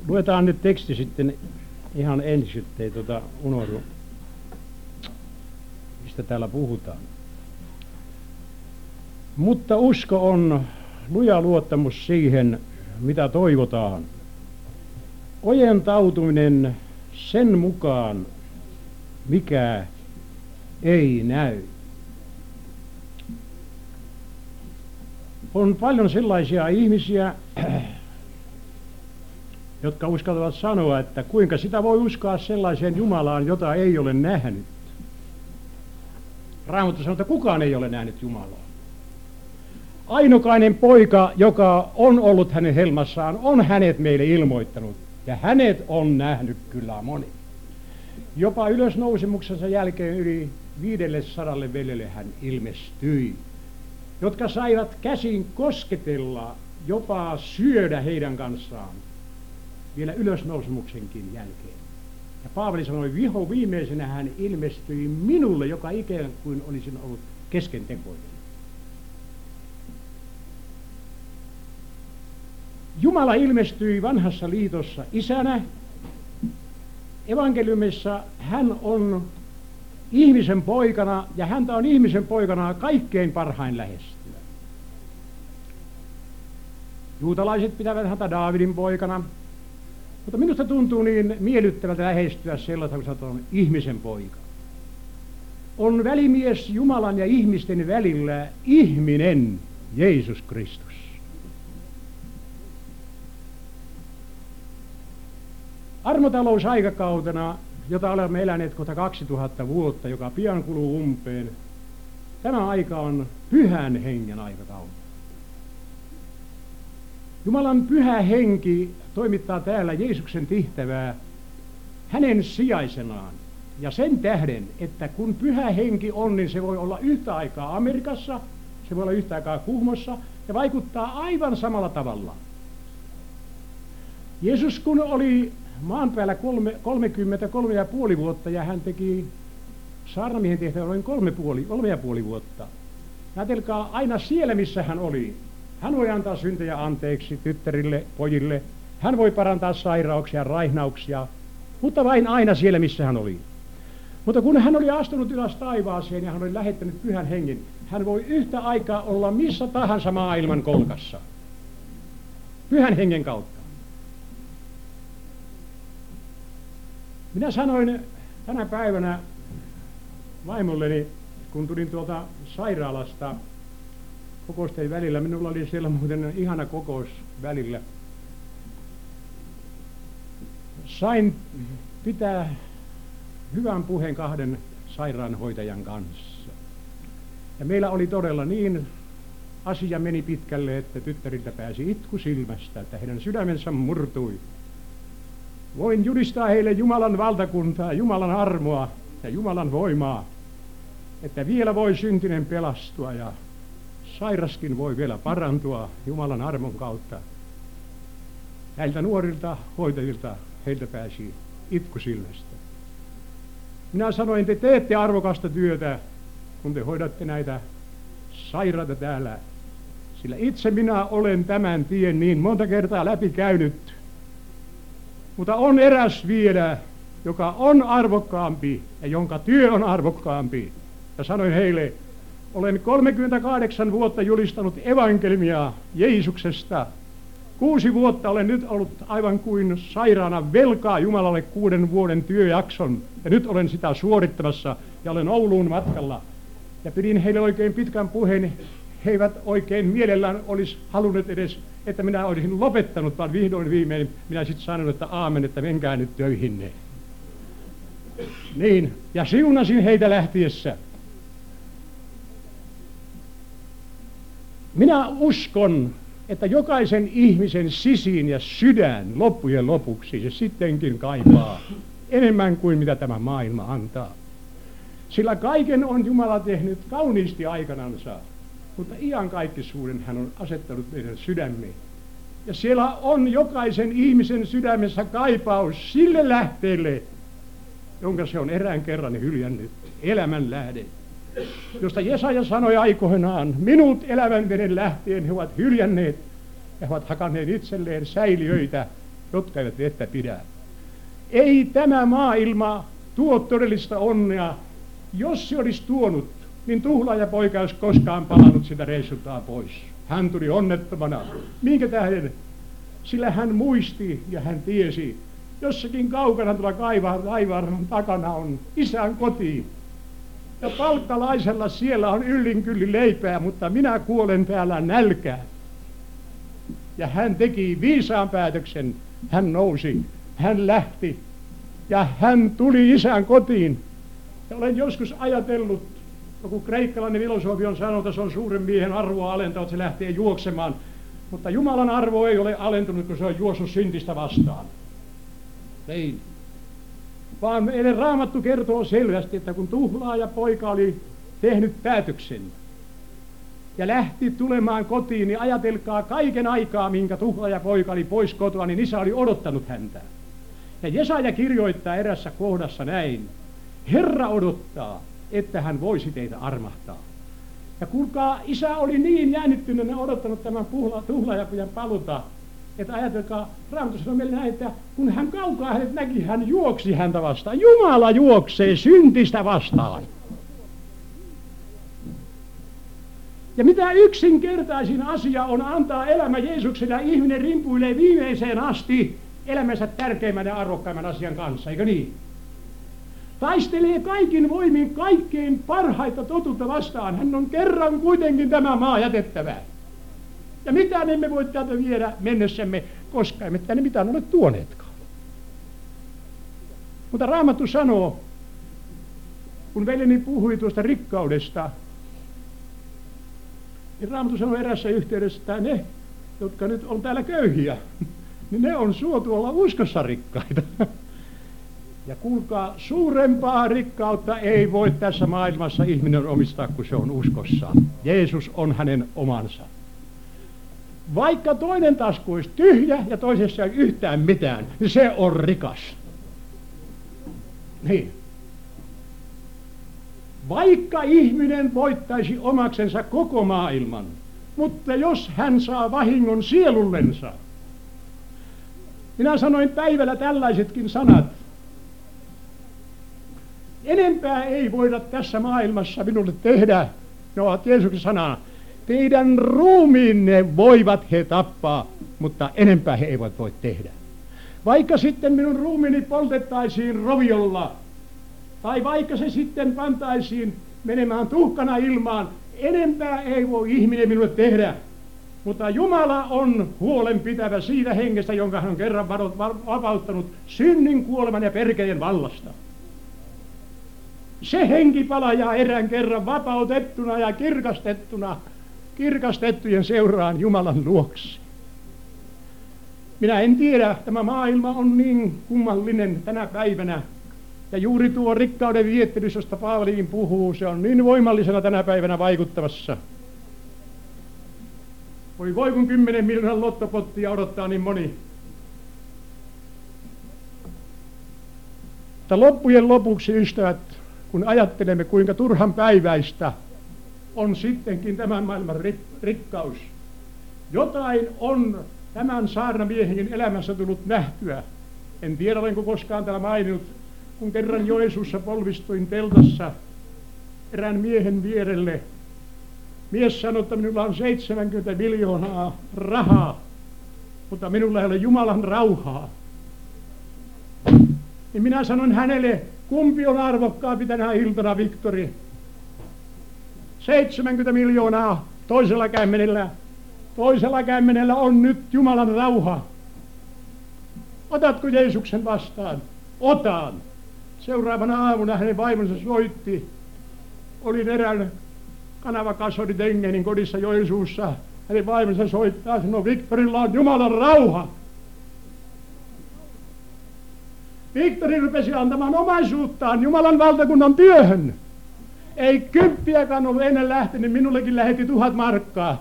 Luetaan nyt teksti sitten ihan ensin, ettei unohdu, mistä täällä puhutaan. Mutta usko on luja luottamus siihen, mitä toivotaan. Ojentautuminen sen mukaan, mikä ei näy. On paljon sellaisia ihmisiä, jotka uskaltavat sanoa, että kuinka sitä voi uskoa sellaiseen Jumalaan, jota ei ole nähnyt. Raamattu sanoo, että kukaan ei ole nähnyt Jumalaa. Ainokainen poika, joka on ollut hänen helmassaan, on hänet meille ilmoittanut. Ja hänet on nähnyt kyllä moni. Jopa ylösnousemuksensa jälkeen yli 500 veljelle hän ilmestyi, jotka saivat käsin kosketella, jopa syödä heidän kanssaan vielä ylösnousemuksenkin jälkeen. Ja Paavali sanoi, viho viimeisenä hän ilmestyi minulle, joka ikään kuin olisin ollut keskentekoinen. Jumala ilmestyi vanhassa liitossa isänä. Evankeliumissa hän on ihmisen poikana, ja häntä on ihmisen poikana kaikkein parhain lähestyä. Juutalaiset pitävät häntä Daavidin poikana, mutta minusta tuntuu niin miellyttävältä lähestyä sellaista, kun sanotaan ihmisen poika. On välimies Jumalan ja ihmisten välillä ihminen Jeesus Kristus. Armotalousaikakautena, jota olemme eläneet kohta 2000 vuotta, joka pian kuluu umpeen, tämä aika on pyhän hengen aikakautta. Jumalan pyhä henki toimittaa täällä Jeesuksen tehtävää hänen sijaisenaan. Ja sen tähden, että kun pyhä henki on, niin se voi olla yhtä aikaa Amerikassa, se voi olla yhtä aikaa Kuhmossa ja vaikuttaa aivan samalla tavalla. Jeesus kun oli maan päällä 33,5 vuotta ja hän teki saarnamiehen tehtävää noin 3,5 vuotta. Ajatelkaa aina siellä, missä hän oli. Hän voi antaa syntejä anteeksi tyttärille, pojille. Hän voi parantaa sairauksia, raihnauksia, mutta vain aina siellä, missä hän oli. Mutta kun hän oli astunut ylös taivaaseen ja hän oli lähettänyt pyhän hengen, hän voi yhtä aikaa olla missä tahansa maailman kolkassa. Pyhän hengen kautta. Minä sanoin tänä päivänä vaimolleni, kun tulin tuolta sairaalasta kokousten välillä, minulla oli siellä muuten ihana kokous välillä. Sain pitää hyvän puheen 2 sairaanhoitajan kanssa. Ja meillä oli todella niin, asia meni pitkälle, että tyttäriltä pääsi itku silmästä, että heidän sydämensä murtui. Voin julistaa heille Jumalan valtakuntaa, Jumalan armoa ja Jumalan voimaa, että vielä voi syntinen pelastua ja sairaskin voi vielä parantua Jumalan armon kautta. Näiltä nuorilta hoitajilta heiltä pääsi itku silmästä. Minä sanoin, te teette arvokasta työtä, kun te hoidatte näitä sairaita täällä, sillä itse minä olen tämän tien niin monta kertaa läpikäynyt. Mutta on eräs vielä, joka on arvokkaampi ja jonka työ on arvokkaampi. Ja sanoin heille, olen 38 vuotta julistanut evankeliumia Jeesuksesta. 6 vuotta olen nyt ollut aivan kuin sairaana velkaa Jumalalle 6 vuoden työjakson. Ja nyt olen sitä suorittamassa ja olen Ouluun matkalla. Ja pidin heille oikein pitkän puheen. He eivät oikein mielellään olisi halunneet edes, että minä olisin lopettanut, vaan vihdoin viimein minä sitten sanon, että aamen, että menkää nyt töihinne. Niin, ja siunasin heitä lähtiessä. Minä uskon, että jokaisen ihmisen sisin ja sydän loppujen lopuksi se sittenkin kaipaa enemmän kuin mitä tämä maailma antaa. Sillä kaiken on Jumala tehnyt kauniisti aikanansa, mutta iankaikkisuuden hän on asettanut meidän sydämiin. Ja siellä on jokaisen ihmisen sydämessä kaipaus sille lähteelle, jonka se on erään kerran hyljännyt, elämän lähde. Josta Jesaja sanoi aikoinaan, minut elävän veden lähteen he ovat hyljänneet ja he ovat hakanneet itselleen säiliöitä jotka eivät vettä pidä. Ei tämä maailma tuo todellista onnea. Jos se olisi tuonut, niin tuhlaajapoika olisi koskaan palannut sitä reissultaan pois. Hän tuli onnettomana. Minkä tähden? Sillä hän muisti ja hän tiesi, jossakin kaukana tuolla taivaan takana on isän koti. Ja palkkalaisella siellä on yllin kyllin leipää, mutta minä kuolen täällä nälkään. Ja hän teki viisaan päätöksen. Hän nousi, hän lähti ja hän tuli isän kotiin. Ja olen joskus ajatellut, joku kreikkalainen filosofi on sanonut, että se on suuren miehen arvoa alentava, että se lähtee juoksemaan. Mutta Jumalan arvo ei ole alentunut, kun se on juossut syntistä vastaan. Ei. Vaan meidän Raamattu kertoo selvästi, että kun tuhlaaja poika oli tehnyt päätöksen ja lähti tulemaan kotiin, niin ajatelkaa kaiken aikaa, minkä tuhlaaja poika oli pois kotoa, niin isä oli odottanut häntä. Ja Jesaja kirjoittaa erässä kohdassa näin: Herra odottaa, että hän voisi teitä armahtaa. Ja kuulkaa, isä oli niin jännittyneenä odottanut tämän tuhlaajapojan paluta, että ajatelkaa, Raamattu sanoo meille näin, että kun hän kaukaa hänet näki, hän juoksi häntä vastaan. Jumala juoksee syntistä vastaan. Ja mitä yksinkertaisin asia on antaa elämä Jeesukselle, ja ihminen rimpuilee viimeiseen asti elämänsä tärkeimmän ja arvokkaimman asian kanssa, eikö niin? Taistelee kaikin voimin kaikkein parhaita totuutta vastaan. Hän on kerran kuitenkin tämä maa jätettävä. Ja mitään emme voi täältä viedä mennessämme, koska emme tänne mitään ole tuoneetkaan. Mutta Raamattu sanoo, kun veljeni puhui tuosta rikkaudesta, niin Raamattu sanoo erässä yhteydessä, että ne, jotka nyt on täällä köyhiä, niin ne on suotu olla uskossa rikkaita. Ja kuulkaa, suurempaa rikkautta ei voi tässä maailmassa ihminen omistaa, kun se on uskossa. Jeesus on hänen omansa. Vaikka toinen tasku olisi tyhjä ja toisessa ei yhtään mitään, niin se on rikas. Niin. Vaikka ihminen voittaisi omaksensa koko maailman, mutta jos hän saa vahingon sielullensa. Minä sanoin päivällä tällaisetkin sanat. Enempää ei voida tässä maailmassa minulle tehdä. Ne ovat Jeesuksen sanaa. Teidän ruumiinne voivat he tappaa, mutta enempää he eivät voi tehdä. Vaikka sitten minun ruumiini poltettaisiin roviolla, tai vaikka se sitten pantaisiin menemään tuhkana ilmaan, enempää ei voi ihminen minulle tehdä. Mutta Jumala on huolenpitävä siitä hengestä, jonka hän on kerran vapauttanut synnin, kuoleman ja perkeleen vallasta. Se henki palaa erään kerran vapautettuna ja kirkastettujen seuraan Jumalan luokse. Minä en tiedä, tämä maailma on niin kummallinen tänä päivänä. Ja juuri tuo rikkauden viettelys, josta Paavalikin puhuu, se on niin voimallisena tänä päivänä vaikuttavassa. Voi kun 10 miljoonan lottopottia odottaa niin moni. Mutta loppujen lopuksi, ystävät, kun ajattelemme, kuinka turhan päiväistä on sittenkin tämän maailman rikkaus. Jotain on tämän saarnamiehenkin elämässä tullut nähtyä. En tiedä, olenko koskaan täällä maininnut, kun kerran Joensuussa polvistuin teltassa erään miehen vierelle. Mies sanoi, että minulla on 70 miljoonaa rahaa, mutta minulla ei ole Jumalan rauhaa. Niin minä sanon hänelle, kumpi on arvokkaampi tänä iltana, Viktori? 70 miljoonaa toisella kämmenellä. Toisella kämmenellä on nyt Jumalan rauha. Otatko Jeesuksen vastaan? Otan. Seuraavana aamuna hänen vaimonsa soitti. Olin erään kanavakasvarit Engenin kodissa Joensuussa. Hänen vaimonsa soittaa, sanoo, Viktorilla on Jumalan rauha. Viktori rupesi antamaan omaisuuttaan Jumalan valtakunnan työhön. Ei kymppiäkään ollut ennen lähtenyt, minullekin lähetti 1000 markkaa.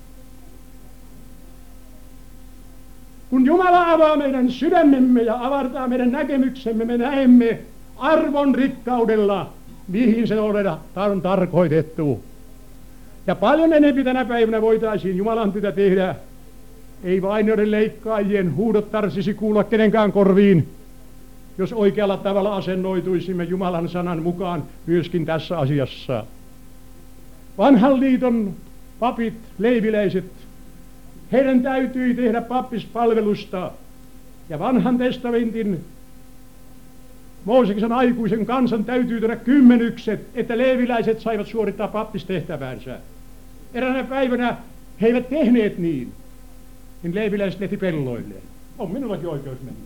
Kun Jumala avaa meidän sydämemme ja avartaa meidän näkemyksemme, me näemme arvon rikkaudella, mihin se on tarkoitettu. Ja paljon enemmän tänä päivänä voitaisiin Jumalan työtä tehdä, Ei vainioiden leikkaajien huudot tarvitsisi kuulla kenenkään korviin, jos oikealla tavalla asennoituisimme Jumalan sanan mukaan myöskin tässä asiassa. Vanhan liiton papit, leiviläiset, heidän täytyi tehdä pappispalvelusta ja vanhan testamentin Mooseksen aikuisen kansan täytyy tehdä kymmenykset, että leiviläiset saivat suorittaa pappistehtäväänsä. Eräänä päivänä he eivät tehneet niin leiviläiset lähti pelloilleen. On minullakin oikeus mennä.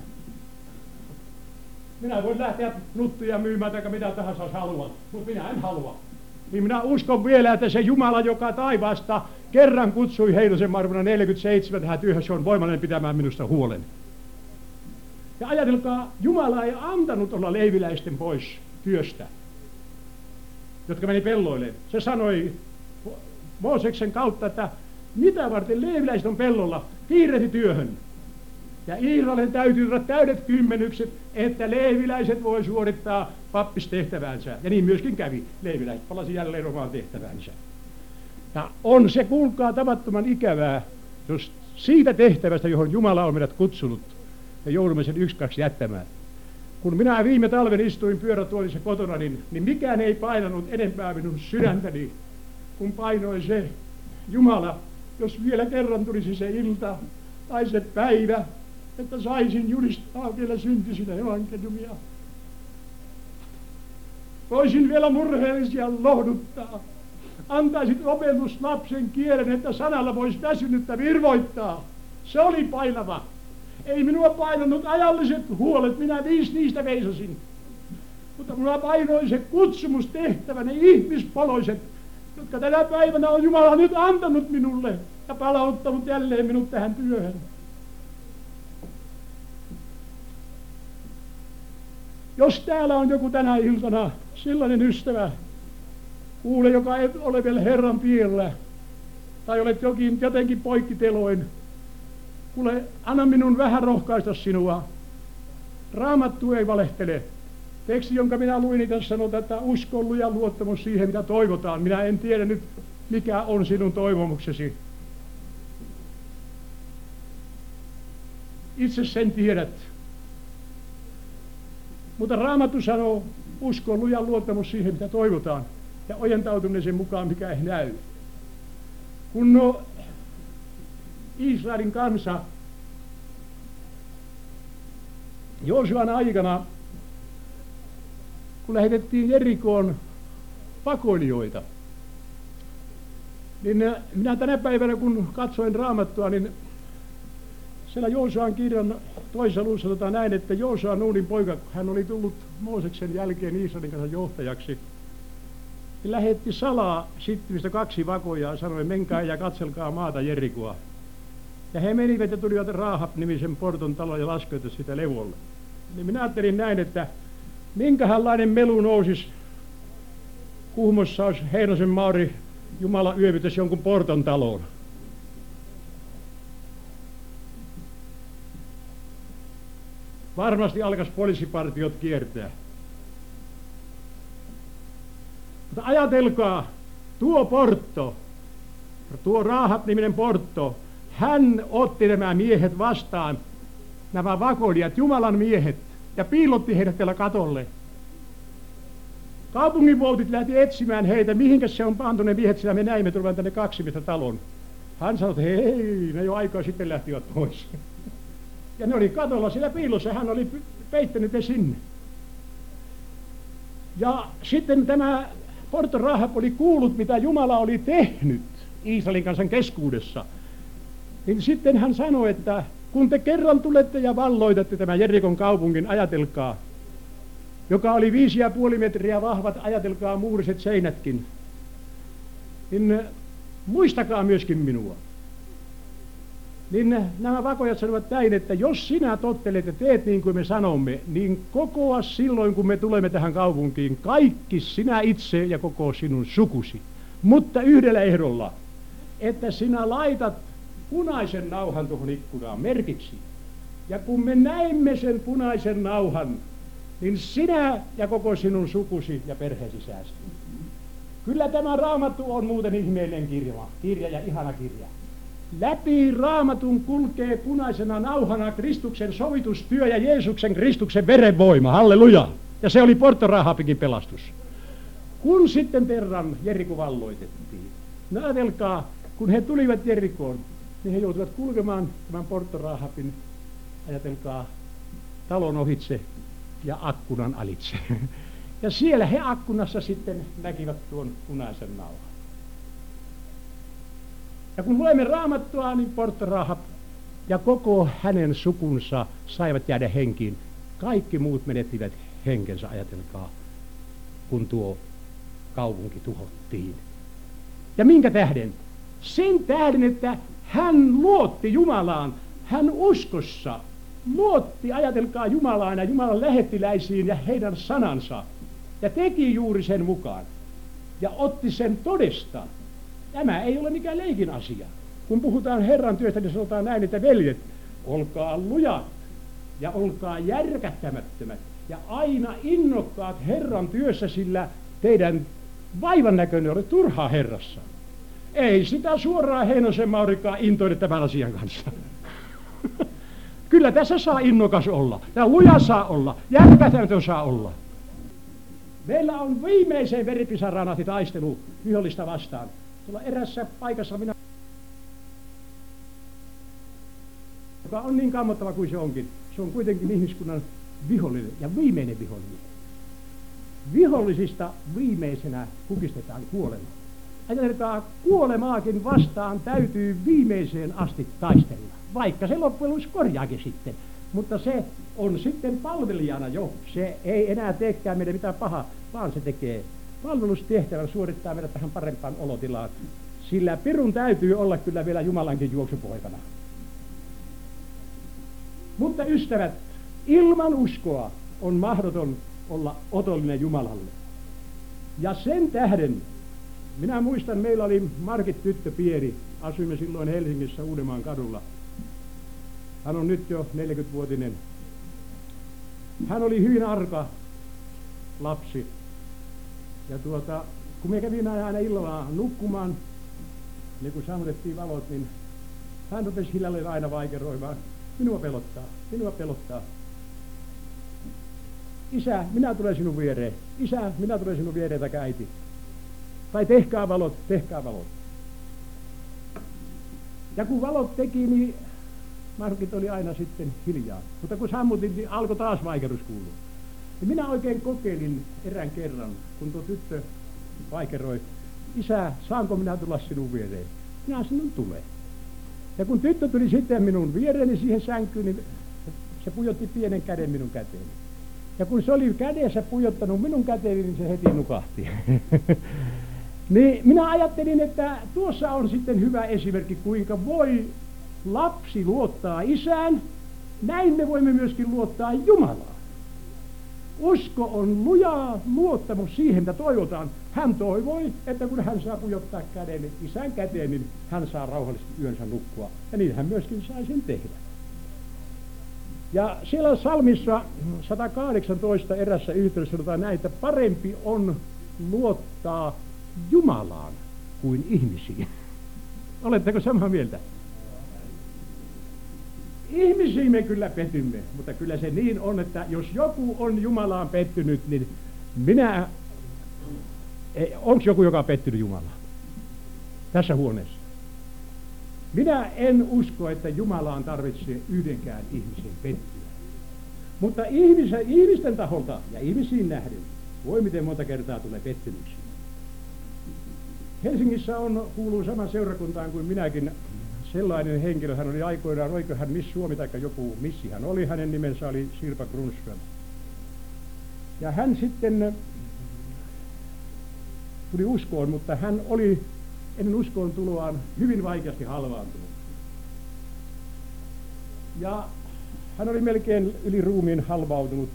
Minä voin lähteä nuttuja myymään tai mitä tahansa jos haluan, mutta minä en halua. Niin minä uskon vielä, että se Jumala, joka taivaasta kerran kutsui Heinosen Markuna 47 tähän työhön, se on voimallinen pitämään minusta huolen. Ja ajatelkaa, Jumala ei antanut olla leiviläisten pois työstä, jotka meni pelloille. Se sanoi Mooseksen kautta, että mitä varten leiviläiset on pellolla, kiirehti työhön. Ja Israelin täytyy olla täydet kymmenykset, että leiviläiset voi suorittaa pappistehtävänsä. Ja niin myöskin kävi. Leiviläiset palasi jälleen omaan tehtävänsä. Ja on se, kuulkaa, tavattoman ikävää, jos siitä tehtävästä, johon Jumala on meidät kutsunut, ja joudumme sen 1-2 jättämään. Kun minä viime talven istuin pyörätuolissa kotona, niin mikään ei painanut enempää minun sydäntäni, kun painoi se Jumala, jos vielä kerran tulisi se ilta tai se päivä, että saisin julistaa vielä syntisinä evankeliumia. Voisin vielä murheellisia lohduttaa. Antaisit opetuslapsen kielen, että sanalla voisi väsynyttä virvoittaa. Se oli painava. Ei minua painanut ajalliset huolet, minä 5 niistä veisasin. Mutta minua painoi se kutsumustehtävä, ne ihmispoloiset, jotka tänä päivänä on Jumala nyt antanut minulle ja palauttanut jälleen minut tähän työhön. Jos täällä on joku tänä iltana sellainen ystävä, kuule, joka ei ole vielä Herran tiellä, tai olet jotenkin poikkiteloin, kuule, anna minun vähän rohkaista sinua. Raamattu ei valehtele. Teksti, jonka minä luin, niin tässä sanotaan, että uskon ja luottamus siihen, mitä toivotaan. Minä en tiedä nyt, mikä on sinun toivomuksesi. Itse sen tiedät. Mutta Raamattu sanoo, uskon ja luottamus siihen, mitä toivotaan. Ja ojentautuminen sen mukaan, mikä ei näy. Kun Israelin kansa Joosuan aikana, kun lähetettiin Jerikoon pakoilijoita, niin minä tänä päivänä, kun katsoin Raamattua, niin siellä Joosuan kirjan toisessa luvussa sanotaan näin, että Joosua Nuunin poika, hän oli tullut Mooseksen jälkeen Israelin kanssa johtajaksi, niin lähetti salaa Sittimistä 2 vakoja ja sanoi, menkää ja katselkaa maata Jerikoa. Ja he menivät ja tulivat Raahab-nimisen porton taloon ja laskeutuivat sitä levolle. Niin minä ajattelin näin, että minkähänlainen melu nousisi Kuhmossa, jos Heinosen Mauri Jumala yövytäisi jonkun porton taloon. Varmasti alkaisi poliisipartiot kiertää. Mutta ajatelkaa, tuo portto, tuo Raahab-niminen portto, hän otti nämä miehet vastaan, nämä vakoilijat, Jumalan miehet, ja piilotti heidät vielä katolle. Kaupunginvoutit lähti etsimään heitä, mihinkäs se on pantu ne miehet, sillä me näimme tulevan tänne 2 miestä talon. Hän sanoi, että hei, ne jo aikaa sitten lähtivät pois. Ja ne oli katolla siellä piilossa, hän oli peittänyt ne sinne. Ja sitten tämä porton Rahab oli kuullut, mitä Jumala oli tehnyt Israelin kansan keskuudessa. Niin sitten hän sanoi, että kun te kerran tulette ja valloitatte tämän Jerikon kaupungin, ajatelkaa, joka oli 5,5 metriä vahvat, ajatelkaa muuriset seinätkin, niin muistakaa myöskin minua. Niin nämä vakojat sanovat näin, että jos sinä tottelet ja teet niin kuin me sanomme, niin kokoa silloin, kun me tulemme tähän kaupunkiin, kaikki sinä itse ja koko sinun sukusi. Mutta yhdellä ehdolla, että sinä laitat punaisen nauhan tuohon ikkunaan merkiksi. Ja kun me näimme sen punaisen nauhan, niin sinä ja koko sinun sukusi ja perheesi säästyy. Kyllä tämä Raamattu on muuten ihmeellinen kirja ja ihana kirja. Läpi Raamatun kulkee punaisena nauhana Kristuksen sovitustyö ja Jeesuksen Kristuksen verenvoima. Halleluja! Ja se oli Porto Rahabikin pelastus. Kun sitten kerran Jeriko valloitettiin, no ajatelkaa, kun he tulivat Jerikoon, niin he joutuivat kulkemaan tämän Porto Rahabin, ajatelkaa, talon ohitse ja akkunan alitse. Ja siellä he akkunassa sitten näkivät tuon punaisen nauhan. Ja kun luemme Raamattua, niin Porto Rahab ja koko hänen sukunsa saivat jäädä henkiin. Kaikki muut menettivät henkensä, ajatelkaa, kun tuo kaupunki tuhottiin. Ja minkä tähden? Sen tähden, että hän luotti Jumalaan, hän uskossa luotti, ajatelkaa, Jumalaan ja Jumalan lähettiläisiin ja heidän sanansa. Ja teki juuri sen mukaan. Ja otti sen todesta. Tämä ei ole mikään leikin asia. Kun puhutaan Herran työstä, niin sanotaan näin, että veljet, olkaa lujat ja olkaa järkättämättömät ja aina innokkaat Herran työssä, sillä teidän vaivan näköinen ole turhaa Herrassa. Ei sitä suoraan Heinosen Maurikaan intoile tämän asian kanssa. Kyllä tässä saa innokas olla, ja luja saa olla, järkätämätön saa olla. Meillä on viimeiseen veripisaraan asti taistelu vihollista vastaan. Tuolla erässä paikassa joka on niin kammottava kuin se onkin. Se on kuitenkin ihmiskunnan vihollinen ja viimeinen vihollinen. Vihollisista viimeisenä kukistetaan kuolema. Ajatelkaa, kuolemaakin vastaan täytyy viimeiseen asti taistella. Vaikka se loppujen lopuksi korjaakin sitten. Mutta se on sitten palvelijana jo. Se ei enää teekään meille mitään pahaa, vaan se tekee palvelustehtävän, suorittaa meidät tähän parempaan olotilaan. Sillä pirun täytyy olla kyllä vielä Jumalankin juoksupoikana. Mutta ystävät, ilman uskoa on mahdoton olla otollinen Jumalalle. Ja sen tähden, minä muistan, meillä oli Margit tyttö Pieri, asuimme silloin Helsingissä Uudenmaan kadulla. Hän on nyt jo 40-vuotinen. Hän oli hyvin arka lapsi. Ja kun me kävimme aina illalla nukkumaan, niin kun sammutettiin valot, niin hän rupesi hiljalleen aina vaikeroimaan. Minua pelottaa. Isä, minä tulen sinun viereen. Isä, minä tulen sinun viereen, taikka äiti. Tai tehkää valot. Ja kun valot teki, niin Margit oli aina sitten hiljaa. Mutta kun sammutin, niin alkoi taas vaikerus kuulua. Ja minä oikein kokeilin erään kerran, kun tuo tyttö vaikeroi. Isä, saanko minä tulla sinun viereen? Minä sinun tulee. Ja kun tyttö tuli sitten minun viereeni siihen sänkyyn, niin se pujotti pienen käden minun käteeni. Ja kun se oli kädessä pujottanut minun käteeni, niin se heti nukahti. Niin minä ajattelin, että tuossa on sitten hyvä esimerkki, kuinka voi lapsi luottaa isään. Näin me voimme myöskin luottaa Jumalaan. Usko on lujaa luottamus siihen, mitä toivotaan. Hän toivoi, että kun hän saa pujottaa käden isän käteen, niin hän saa rauhallisesti yönsä nukkua. Ja niin hän myöskin sai sen tehdä. Ja siellä Salmissa 118 erässä yhteydessä sanotaan näin, että parempi on luottaa Jumalaan kuin ihmisiin. Oletteko samaa mieltä? Ihmisiin me kyllä petymme, mutta kyllä se niin on, että jos joku on Jumalaan pettynyt, niin onko joku, joka on pettynyt Jumalaan tässä huoneessa? Minä en usko, että Jumalaan tarvitsee yhdenkään ihmisen pettyä. Mutta ihmisten taholta ja ihmisiin nähden voi miten monta kertaa tulee pettymyksiä. Helsingissä kuuluu saman seurakuntaan kuin minäkin sellainen henkilö. Hän oli aikoinaan, oliko hän Miss Suomi tai joku missi hän oli. Hänen nimensä oli Sirpa Grunström. Ja hän sitten tuli uskoon, mutta hän oli ennen uskoon tuloaan hyvin vaikeasti halvaantunut. Ja hän oli melkein yli ruumiin halvautunut.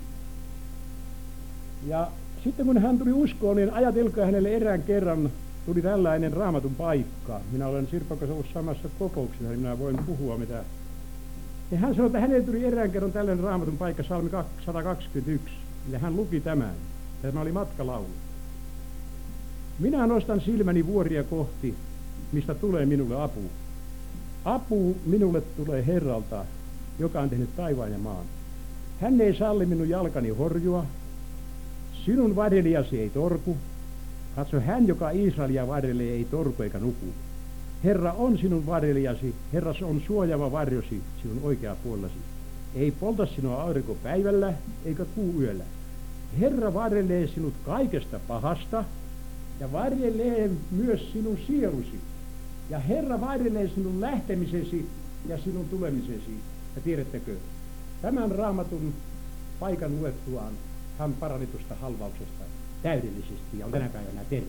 Ja sitten kun hän tuli uskoon, niin ajatelkaa, hänelle erään kerran tuli tällainen Raamatun paikka. Minä olen Sirpan kanssa ollut samassa kokouksessa, niin minä voin puhua mitä. Ja hän sanoi, että hänelle tuli erään kerran tällainen Raamatun paikka, Psalmi 121. Ja hän luki tämän. Tämä oli matkalaulu. Minä nostan silmäni vuoria kohti, mistä tulee minulle apu. Apu minulle tulee Herralta, joka on tehnyt taivaan ja maan. Hän ei salli minun jalkani horjua, sinun varjelijasi ei torku. Katso, hän, joka Israelia varjelee, ei torku eikä nuku. Herra on sinun varjelijasi, Herra on suojaava varjosi sinun oikea puolellasi. Ei polta sinua aurinko päivällä eikä kuu yöllä. Herra varjelee sinut kaikesta pahasta ja varjelee myös sinun sielusi. Ja Herra varjelee sinun lähtemisesi ja sinun tulemisesi. Ja tiedättekö, tämän raamatun paikan luettuaan hän parani tuosta halvauksesta täydellisesti ja on tänä päivänä terve.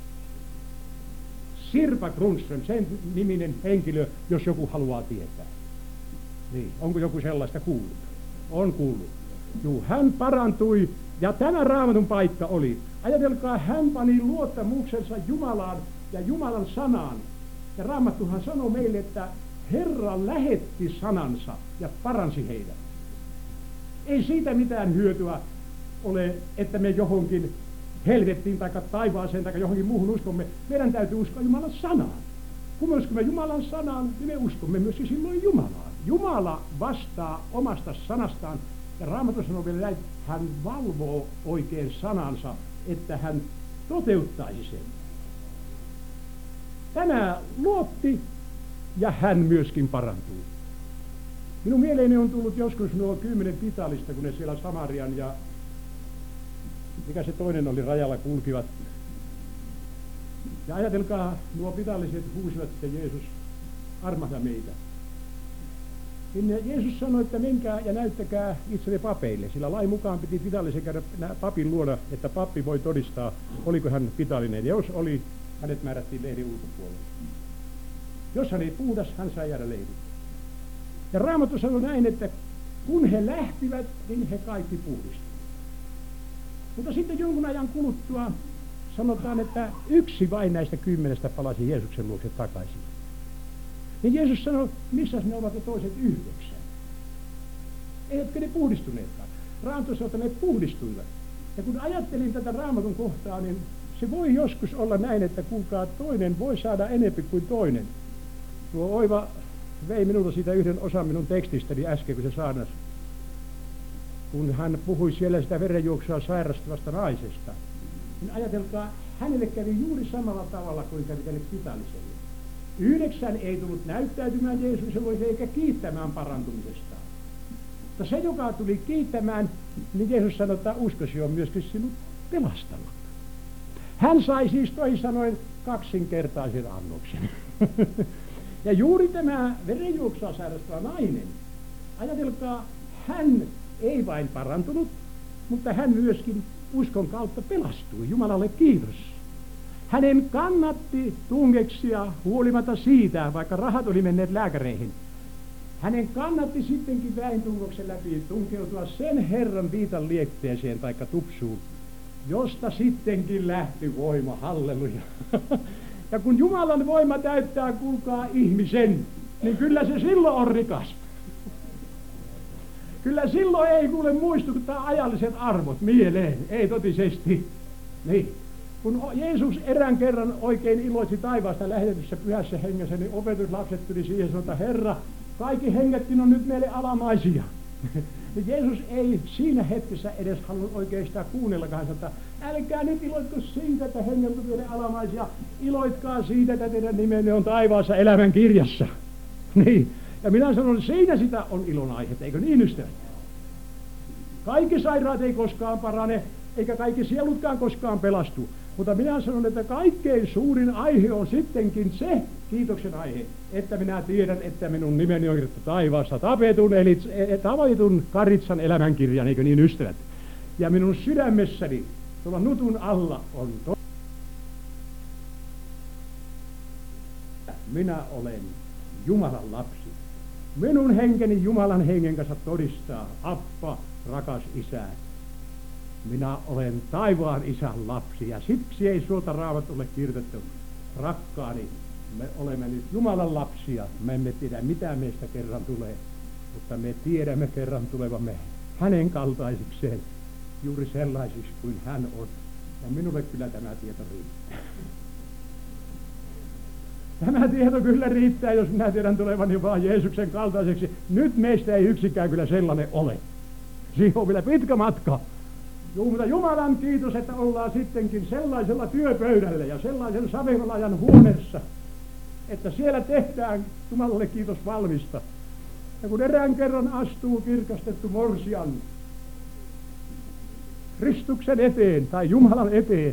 Sirpa Grundström, sen niminen henkilö, jos joku haluaa tietää. Niin, onko joku sellaista kuullut? On kuullut. Juu, hän parantui ja tämä raamatun paikka oli. Ajatelkaa, hän pani luottamuksensa Jumalaan ja Jumalan sanaan. Ja Raamattuhan sanoo meille, että Herra lähetti sanansa ja paransi heidät. Ei siitä mitään hyötyä ole, että me johonkin helvettiin tai taivaaseen tai johonkin muuhun uskomme. Meidän täytyy uskoa Jumalan sanaan. Kun me uskomme Jumalan sanaan, niin me uskomme myös silloin Jumalaan. Jumala vastaa omasta sanastaan. Ja Raamattu sanoo vielä näin, hän valvoo oikein sanansa, että hän toteuttaisi sen. Tämä luotti ja hän myöskin parantui. Minun mieleeni on tullut joskus nuo 10 pitalista, kun ne siellä Samarian ja mikä se toinen oli rajalla kulkivat. Ja ajatelkaa, nuo pitalliset huusivat, että Jeesus, armahda meitä. Niin Jeesus sanoi, että menkää ja näyttäkää itsenne papeille, sillä lain mukaan piti pitallisen käydä papin luona, että pappi voi todistaa, oliko hän pitallinen. Ja jos oli, hänet määrättiin leirin ulkopuolelle. Jos hän ei puhdas, hän sai jäädä leiriin. Ja Raamattu sanoi näin, että kun he lähtivät, niin he kaikki puhdistuivat. Mutta sitten jonkun ajan kuluttua sanotaan, että yksi vain näistä 10 palasi Jeesuksen luokse takaisin. Niin Jeesus sanoi, missä ne ovat ne toiset 9? Eivätkö ne puhdistuneetkaan? Raamattu sanoi, että ne puhdistuivat. Ja kun ajattelin tätä Raamatun kohtaa, niin se voi joskus olla näin, että kuulkaa, toinen voi saada enempi kuin toinen. Tuo Oiva vei minulta siitä yhden osan minun tekstistäni äsken, kun se saarnasi. Kun hän puhui siellä sitä verenjuoksua sairastavasta naisesta, niin ajatelkaa, hänelle kävi juuri samalla tavalla kuin kävi tälle pitalliselle. 9 ei tullut näyttäytymään Jeesuksen luokse eikä kiittämään parantumisestaan. Mutta se, joka tuli kiittämään, niin Jeesus sanoi, että uskosi on myöskin sinut pelastanut. Hän sai siis toisin sanoen 2-kertaisen annoksen. Ja juuri tämä verenjuoksua sairastava nainen, ajatelkaa, hän ei vain parantunut, mutta hän myöskin uskon kautta pelastui. Jumalalle kiitos. Hänen kannatti tungeksia huolimatta siitä, vaikka rahat oli menneet lääkäreihin. Hänen kannatti sittenkin väintungoksen läpi tunkeutua sen Herran viitan liekteeseen taikka tupsuun, josta sittenkin lähti voima, halleluja. Ja kun Jumalan voima täyttää, kuulkaa, ihmisen, niin kyllä se silloin on rikas. Kyllä silloin ei kuule muistuttaa ajalliset arvot mieleen, ei totisesti. Niin. Kun Jeesus erään kerran oikein iloitsi taivaasta lähetetyssä pyhässä hengessä, niin opetuslapset tuli siihen ja sanoi, että Herra, kaikki hengetkin on nyt meille alamaisia. Niin Jeesus ei siinä hetkessä edes halunnut oikein sitä kuunnellakaan, hän sanoi, että älkää nyt iloitko siitä, että henget on meille alamaisia, iloitkaa siitä, että teidän nimenne on taivaassa elämän kirjassa. Niin. Ja minä sanon, että siinä sitä on ilon aihetta, eikö niin, ystävät? Kaikki sairaat ei koskaan parane, eikä kaikki sielutkaan koskaan pelastu. Mutta minä sanon, että kaikkein suurin aihe on sittenkin se kiitoksen aihe, että minä tiedän, että minun nimeni on kirjoitettu taivaassa tapetun, eli tavoitun Karitsan elämänkirjan, eikö niin, ystävät? Ja minun sydämessäni tuolla nutun alla on minä olen Jumalan lapsi. Minun henkeni Jumalan hengen kanssa todistaa, Appa, rakas isä. Minä olen taivaan isän lapsi ja siksi ei suota Raamatulle kirjoitettu, rakkaani, me olemme nyt Jumalan lapsia, me emme tiedä mitä meistä kerran tulee, mutta me tiedämme kerran tulevamme hänen kaltaisikseen, juuri sellaisiksi kuin hän on. Ja minulle kyllä tämä tieto riittää. Tämä tieto kyllä riittää, jos minä tiedän tulevani vaan Jeesuksen kaltaiseksi. Nyt meistä ei yksikään kyllä sellainen ole. Siihen on vielä pitkä matka. Mutta Jumalan kiitos, että ollaan sittenkin sellaisella työpöydällä ja sellaisen savevalajan huoneessa, että siellä tehdään Jumalalle kiitos valmista. Ja kun erään kerran astuu kirkastettu morsian Kristuksen eteen tai Jumalan eteen,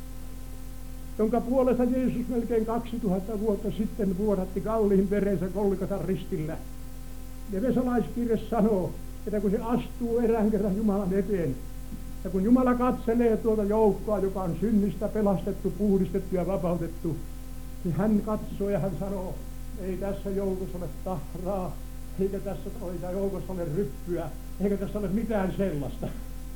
jonka puolesta Jeesus melkein 2000 vuotta sitten vuodatti kalliin verensä Golgatan ristillä. Ja Vesalaiskirje sanoo, että kun se astuu erään kerran Jumalan eteen, ja kun Jumala katselee tuota joukkoa, joka on synnistä pelastettu, puhdistettu ja vapautettu, niin hän katsoo ja hän sanoo, ei tässä joukossa ole tahraa, eikä tässä joukossa ole ryppyä, eikä tässä ole mitään sellaista.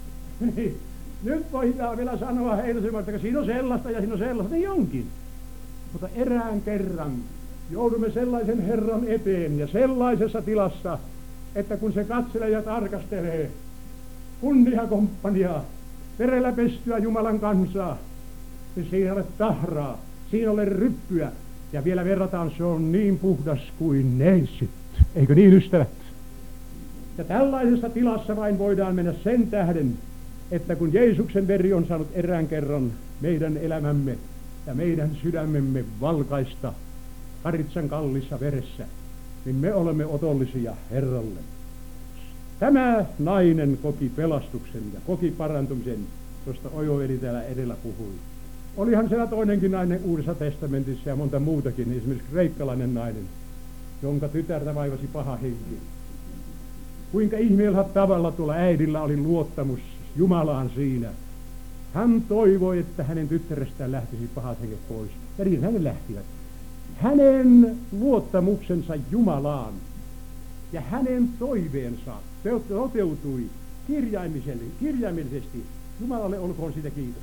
Nyt voidaan vielä sanoa heille, että siinä on sellaista ja siinä on sellaista, niin onkin. Mutta erään kerran joudumme sellaisen Herran eteen ja sellaisessa tilassa, että kun se katselee ja tarkastelee kunniakomppaniaa, verellä pestyä Jumalan kansaa, niin siinä ei ole tahraa, siinä ei ole ryppyä. Ja vielä verrataan, se on niin puhdas kuin neitsyt. Eikö niin, ystävät? Ja tällaisessa tilassa vain voidaan mennä sen tähden, että kun Jeesuksen veri on saanut erään kerran meidän elämämme ja meidän sydämemme valkaista karitsan kallissa veressä, niin me olemme otollisia Herralle. Tämä nainen koki pelastuksen ja koki parantumisen, josta Ojo-veli täällä edellä puhui. Olihan siellä toinenkin nainen Uudessa testamentissa ja monta muutakin, esimerkiksi kreikkalainen nainen, jonka tytärtä vaivasi paha henki. Kuinka ihmeellä tavalla tuolla äidillä oli luottamus Jumalaan siinä. Hän toivoi, että hänen tyttärestään lähtisi pahat henget pois. Ja niin hänen lähtivät. Hänen luottamuksensa Jumalaan ja hänen toiveensa toteutui kirjaimellisesti. Jumalalle olkoon siitä kiitos.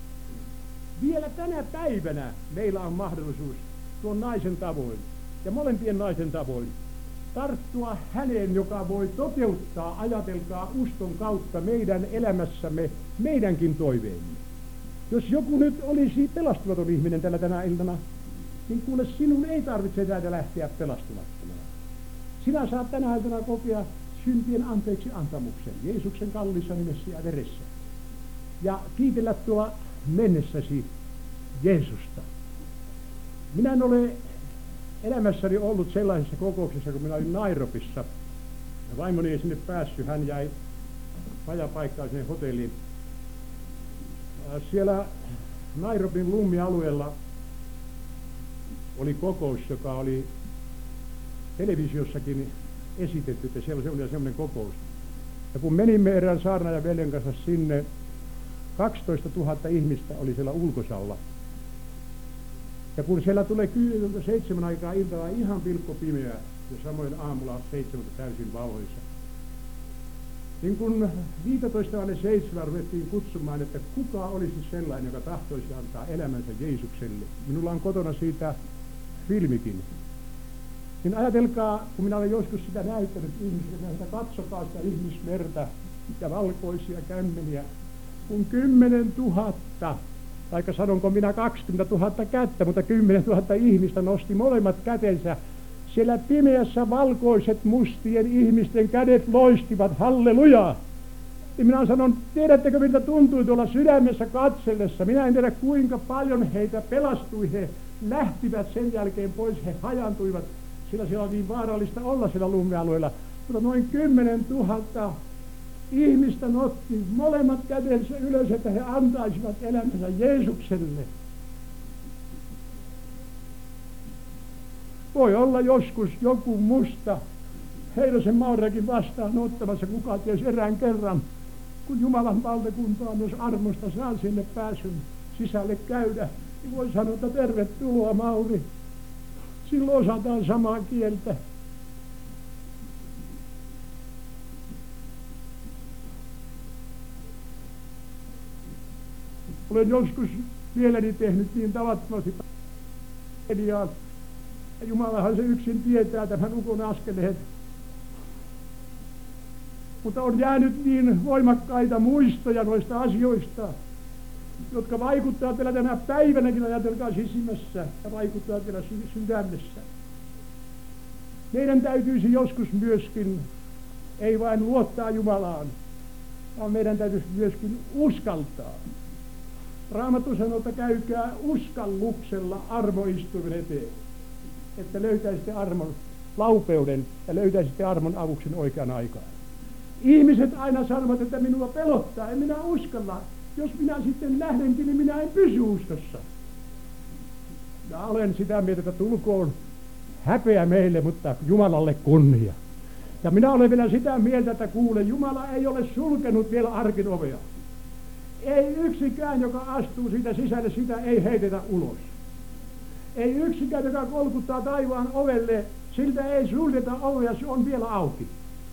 Vielä tänä päivänä meillä on mahdollisuus tuon naisen tavoin ja molempien naisen tavoin tarttua häneen, joka voi toteuttaa, ajatelkaa, uskon kautta meidän elämässämme meidänkin toiveemme. Jos joku nyt olisi pelastumaton ihminen tällä tänä iltana, niin kuule, sinun ei tarvitse täältä lähteä pelastumattomana. Sinä saat tänä iltana kokea syntien anteeksi antamuksen Jeesuksen kallissa nimessä ja veressä. Ja kiitellä tuolla mennessäsi Jeesusta. Minä en ole elämässäni ollut sellaisessa kokouksessa, kun minä olin Nairobissa. Ja vaimoni ei sinne päässyt, hän jäi vajapaikkaan sinne hotelliin. Siellä Nairobin lummialueella oli kokous, joka oli televisiossakin esitetty, että siellä oli semmoinen kokous. Ja kun menimme erään saarnaajan veljen kanssa sinne, 12 000 ihmistä oli siellä ulkosalla. Ja kun siellä tulee 7 aikaa iltalla ihan pilkkopimeää ja samoin aamulla 7 täysin valoisa. Niin kun 15:07 ruvettiin kutsumaan, että kuka olisi sellainen, joka tahtoisi antaa elämänsä Jeesukselle. Minulla on kotona siitä filmikin. Niin ajatelkaa, kun minä olen joskus sitä näyttänyt ihmisille, että katsokaa sitä ihmismerta ja valkoisia kämmeniä, kun 10 000, taikka sanonko minä 20 000 kättä, mutta 10 000 ihmistä nosti molemmat kätensä. Siellä pimeässä valkoiset mustien ihmisten kädet loistivat, hallelujaa. Ja minä sanon, tiedättekö miltä tuntui tuolla sydämessä katsellessa? Minä en tiedä kuinka paljon heitä pelastui, he lähtivät sen jälkeen pois, he hajantuivat, sillä siellä on niin vaarallista olla siellä lummialueella. Mutta noin 10 000 ihmistä nosti molemmat kätensä ylös, että he antaisivat elämänsä Jeesukselle. Voi olla joskus joku musta Heinosen Maurakin vastaan ottamassa, kuka ties erään kerran, kun Jumalan valtakuntaan, jos armosta saa sinne pääsyn sisälle käydä, niin voi sanoa, että tervetuloa Mauri. Silloin osataan samaa kieltä. Olen joskus mieleni tehnyt niin tavattomasti mediaa. Ja Jumalahan se yksin tietää tämän ukon askeleet. Mutta on jäänyt niin voimakkaita muistoja noista asioista. jotka vaikuttavat vielä tänä päivänäkin, ajatelkaa sisimmässä ja vaikuttavat vielä sydämessä. Meidän täytyisi joskus myöskin, ei vain luottaa Jumalaan, vaan meidän täytyisi myöskin uskaltaa. Raamattu sanoo, että käykää uskalluksella armoistuimen eteen, että löytäisitte armon laupeuden ja löytäisitte armon avuksen oikean aikaan. Ihmiset aina sanovat, että minua pelottaa, en minä uskalla. Jos minä sitten lähdenkin, niin minä en pysy uskossa. Minä olen sitä mieltä, että tulkoon häpeä meille, mutta Jumalalle kunnia. Ja minä olen vielä sitä mieltä, että kuule, Jumala ei ole sulkenut vielä arkin ovea. Ei yksikään, joka astuu siitä sisälle, sitä ei heitetä ulos. Ei yksikään, joka kolkuttaa taivaan ovelle, siltä ei suljeta ovea, se on vielä auki.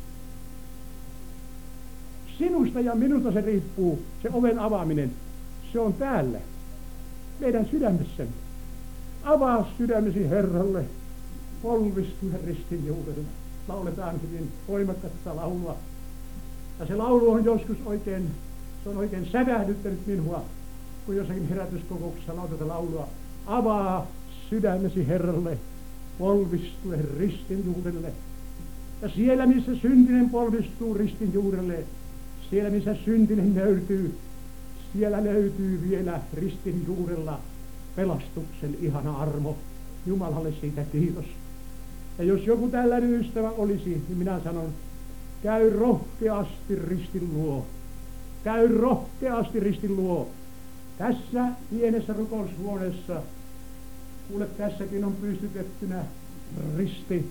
Sinusta ja minusta se riippuu, se oven avaaminen. Se on täällä, meidän sydämessämme. Avaa sydämesi Herralle, polvistu ristin juurelle. Lauletaan hyvin voimakasta laulua. Ja se laulu on joskus oikein, se on oikein sävähdyttänyt minua, kun jossakin herätyskokouksessa lauletaan laulua. Avaa sydämesi Herralle, polvistue ristin juurelle. Ja siellä, missä syntinen polvistuu ristin juurelle, siellä, missä syntinen nöyrtyy, siellä löytyy vielä ristin juurella pelastuksen ihana armo. Jumalalle siitä kiitos. Ja jos joku tällainen ystävä olisi, niin minä sanon, käy rohkeasti ristin luo. Käy rohkeasti ristin luo. Tässä pienessä rukoushuoneessa, kuule, tässäkin on pystytettynä risti.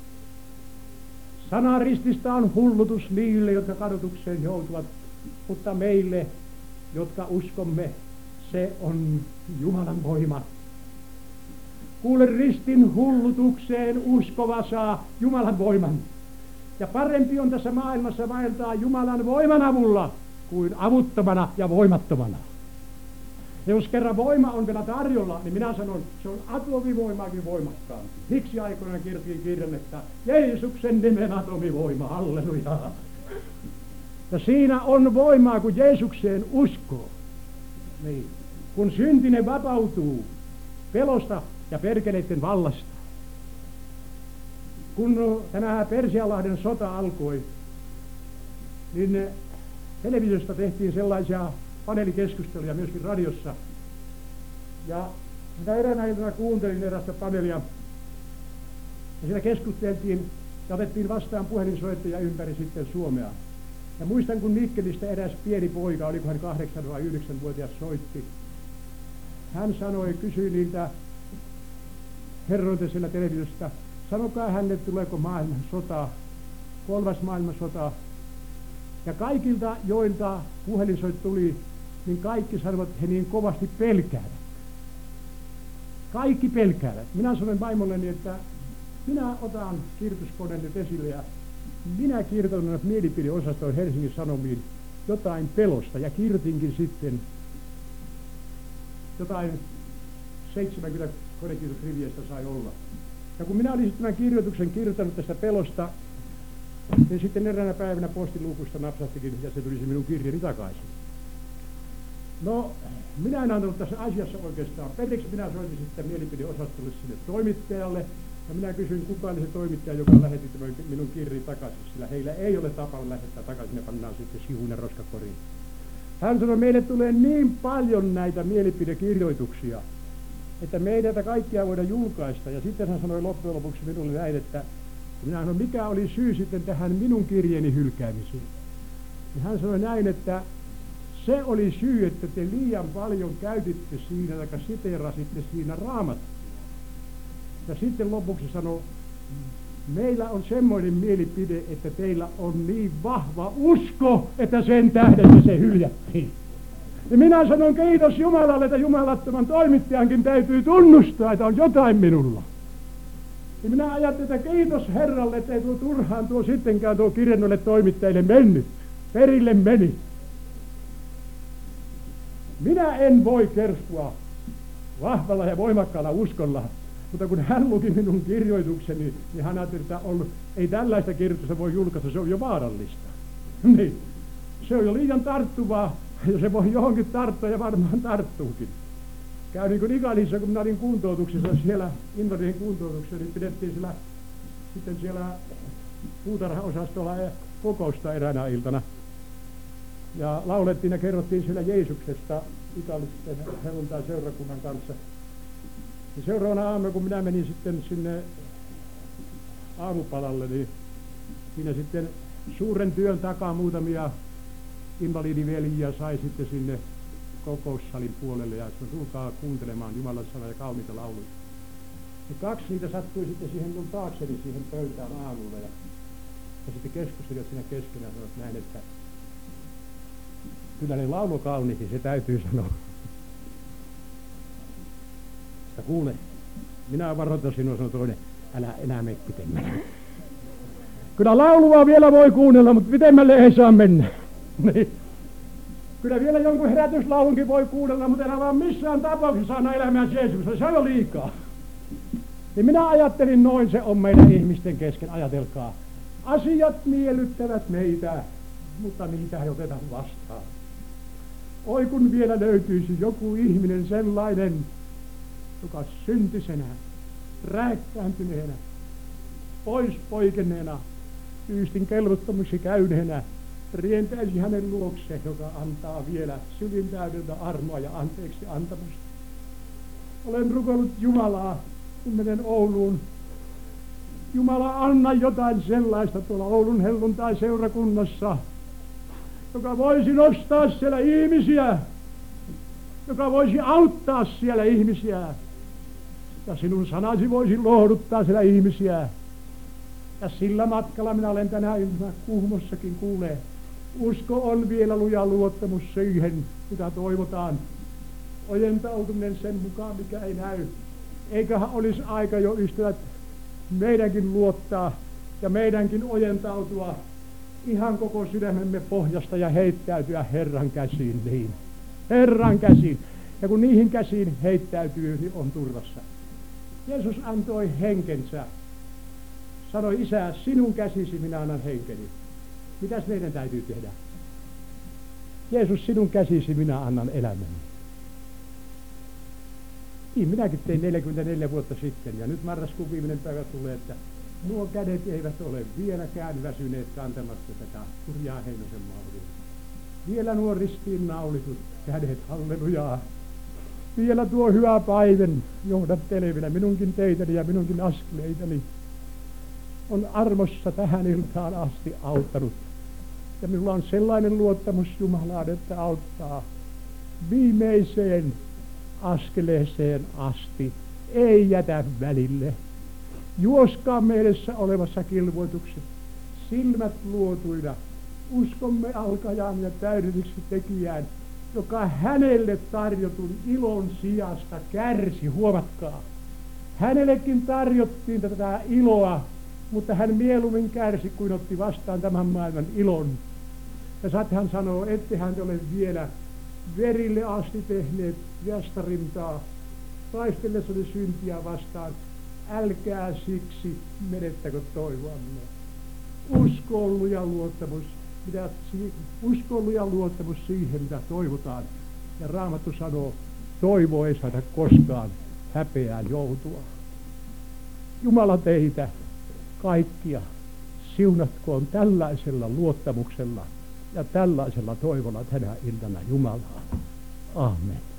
Sana rististä on hullutus niille, jotka kadotukseen joutuvat, mutta meille, jotka uskomme, se on Jumalan voima. Kuule, ristin hullutukseen uskova saa Jumalan voiman. Ja parempi on tässä maailmassa vaeltaa Jumalan voiman avulla kuin avuttomana ja voimattomana. Ja jos kerran voima on vielä tarjolla, niin minä sanon, se on atomivoimaakin voimakkaampi. Miksi aikoinaan kirjoitin kirjan, että Jeesuksen nimen atomivoima, halleluja. Ja siinä on voimaa, kun Jeesukseen uskoo. Niin. Kun syntinen vapautuu pelosta ja perkeleiden vallasta. Kun tämä Persianlahden sota alkoi, niin televisiosta tehtiin sellaisia paneelikeskusteluja myöskin radiossa. Ja minä eräänä iltana kuuntelin erästä paneelia. Ja siellä keskusteltiin ja otettiin vastaan puhelinsoittajia ympäri sitten Suomea. Ja muistan, kun Mikkelistä eräs pieni poika, olikohan 8- vai 9-vuotias, soitti. Hän sanoi, kysyi niiltä herroilta siellä televisiosta, sanokaa hänelle, tuleeko maailmansota, 3. maailmansota. Ja kaikilta, joilta puhelinsoit tuli, niin kaikki sanovat, että he niin kovasti pelkäävät. Kaikki pelkäävät. Minä sanoin vaimolleni, että minä otan kirjoituskoneen nyt esille ja minä kirjoitan mielipideosastoon Helsingin Sanomiin jotain pelosta ja kirjoitinkin sitten jotain 70 konekirjoitusriviestä sai olla. Ja kun minä olin tämän kirjoituksen kirjoittanut tästä pelosta, niin sitten eräänä päivänä postiluukusta napsahtikin ja se tulisi minun kirjani takaisin. No, minä en antanut tässä asiassa oikeastaan periksi. Minä soitin sitten mielipideosastolle sinne toimittajalle ja minä kysyin, kuka oli se toimittaja, joka lähetti tämän minun kirjani takaisin, sillä heillä ei ole tapana lähettää takaisin, ne pannaan sitten sivuun ja roskakoriin. Hän sanoi, meille tulee niin paljon näitä mielipidekirjoituksia, että me ei tätä kaikkia voida julkaista. Ja sitten hän sanoi loppujen lopuksi minulle näin, että minä sanoin, mikä oli syy sitten tähän minun kirjeeni hylkäämiseen. Ja hän sanoi näin, että se oli syy, että te liian paljon käytitte siinä, tai siteerasitte siinä Raamattua. Ja sitten lopuksi sanoi, meillä on semmoinen mielipide, että teillä on niin vahva usko, että sen tähden se hyljättiin. Ja minä sanon kiitos Jumalalle, että jumalattoman toimittajankin täytyy tunnustaa, että on jotain minulla. Ja minä ajattelin, että kiitos Herralle, että ei tuo turhaan tuo sittenkään tuo kirje noille toimittajille mennyt. Perille meni. Minä en voi kerskua vahvalla ja voimakkaalla uskolla, mutta kun hän luki minun kirjoitukseni, niin hän ajatteli, että ei tällaista kirjoitusta voi julkaista, se on jo vaarallista. Niin. Se on jo liian tarttuvaa. Ja se voi johonkin tarttua ja varmaan tarttuukin. Käy niin kuin Ikalissa, kun minä olin kuntoutuksessa siellä, invalidien kuntoutuksessa, niin pidettiin siellä puutarhaosastolla kokousta eräänä iltana. Ja laulettiin ja kerrottiin siellä Jeesuksesta Ikalisten helluntai-seurakunnan kanssa. Ja seuraavana aamuna, kun minä menin sitten sinne aamupalalle, niin siinä sitten suuren työn takaa muutamia invalidiveljiä sai sitten sinne kokoussalin puolelle ja sanoi, tulkaa kuuntelemaan Jumalan sanaa ja kauniita lauluja. Ja kaksi niitä sattui sitten siihen mun taakseni siihen pöytään aamulla ja sitten keskustelivat siinä keskenään ja sanoivat näin, että kyllä ne laulu kauniikin, se täytyy sanoa. Ja kuule, minä varoitan sinua, sanoi toinen, älä enää mene pitemmälle. Kyllä laulua vielä voi kuunnella, mutta pitemmälle ei saa mennä. Niin. Kyllä vielä jonkun herätyslaulunkin voi kuunnella, mutta enää vaan missään tapauksessa anna elämään Jeesuksessa, se on jo liikaa. Niin minä ajattelin noin, se on meidän ihmisten kesken, ajatelkaa. Asiat miellyttävät meitä, mutta niitä ei oteta vastaan. Oi kun vielä löytyisi joku ihminen sellainen, joka syntisenä, rääkkääntyneenä, pois poikenneena, tyystin kelvottomiksi käyneenä, rientäisi hänen luokseen, joka antaa vielä sylin täydeltä armoa ja anteeksi antamasta. Olen rukoillut Jumalaa, kun menen Ouluun. Jumala, anna jotain sellaista tuolla Oulun helluntai-seurakunnassa, joka voisi nostaa siellä ihmisiä, joka voisi auttaa siellä ihmisiä. Ja sinun sanasi voisi lohduttaa siellä ihmisiä. Ja sillä matkalla minä olen tänä iltana Kuhmossakin kuulee. Usko on vielä luja luottamus siihen, mitä toivotaan. Ojentautuminen sen mukaan, mikä ei näy. Eiköhän olisi aika jo, ystävät, meidänkin luottaa ja meidänkin ojentautua ihan koko sydämemme pohjasta ja heittäytyä Herran käsiin niin. Herran käsiin. Ja kun niihin käsiin heittäytyy, niin on turvassa. Jeesus antoi henkensä. Sanoi, Isä, sinun käsisi minä annan henkeni. Mitäs meidän täytyy tehdä? Jeesus, sinun käsisi minä annan elämäni. Niin, minäkin tein 44 vuotta sitten, ja nyt marraskuun viimeinen päivä tulee, että nuo kädet eivät ole vieläkään väsyneet kantamasta tätä hurjaa Heinosen Mauria. Vielä nuo ristiin naulitut kädet, hallelujaa. Vielä tuo hyvä päivän johdattelevina minunkin teitäni ja minunkin askeleitani on armossa tähän iltaan asti auttanut. Ja minulla on sellainen luottamus Jumalaan, että auttaa viimeiseen askeleeseen asti. Ei jätä välille. Juoskaa mielessä olevassa kilvoituksessa, silmät luotuina, uskomme alkajaan ja täydelliseksi tekijään, joka hänelle tarjotun ilon sijasta kärsi, huomatkaa. Hänellekin tarjottiin tätä iloa, mutta hän mieluummin kärsi, kuin otti vastaan tämän maailman ilon. Ja saat hän sanoo, ettehän te ole vielä verille asti tehneet vastarintaa, taistellessanne syntiä vastaan. Älkää siksi menettäkö toivoamme. Usko ja luottamus siihen, mitä toivotaan. Ja Raamattu sanoo, toivo ei saada koskaan häpeään joutua. Jumala teitä kaikkia siunatkoon tällaisella luottamuksella ja tällaisella toivolla tänä iltana Jumalaa. Aamen.